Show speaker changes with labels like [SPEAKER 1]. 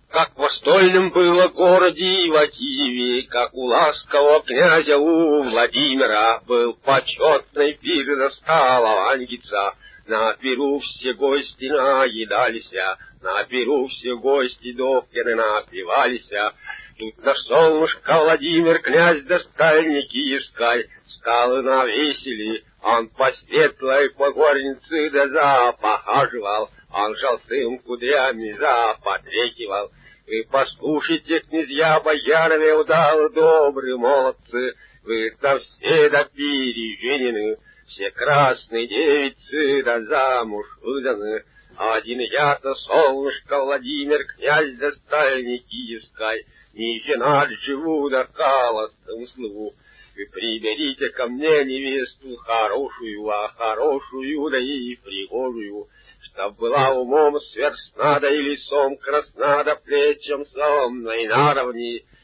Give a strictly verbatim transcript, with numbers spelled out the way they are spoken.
[SPEAKER 1] Как в стольном было городе и в Киеве, как у ласкового князя у Владимира, был почетный пир застала Ангица. На пиру все гости наедалися, на пиру все гости до пьяны напивалися. Тут на солнышко Владимир, князь до стальни киевской, скалы навесили, он по светлой погорнице да запохаживал, он желтым кудрями запотрекивал. Вы послушайте, князья, боярами удалы, добрые молодцы, вы там все до переженены, все красные девицы да замуж выданы. Один я-то, солнышко Владимир, князь до стальни киевской, не женат живу, да холостым слыву. Вы приберите ко мне невесту хорошую, а хорошую, да и пригожую, чтоб была умом сверстна, да и лицом красна, да плечем сонной наравне,